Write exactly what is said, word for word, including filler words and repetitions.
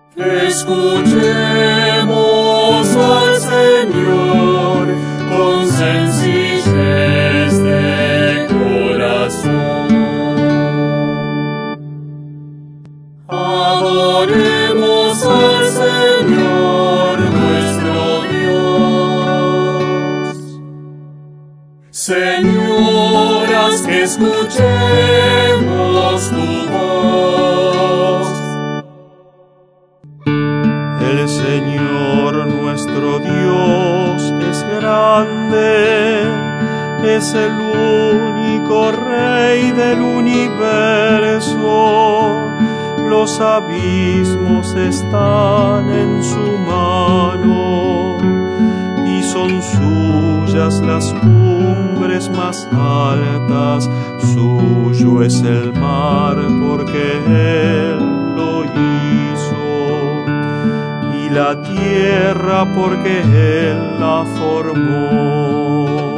Escuchemos al Señor con sencillez de corazón. Adoremos al Señor nuestro Dios. Señoras, escuchemos tu voz. El Señor nuestro Dios es grande, es el único Rey del universo. Los abismos están en su mano y son suyas las cumbres más altas. Suyo es el mar porque Él lo hizo, y la tierra porque Él la formó.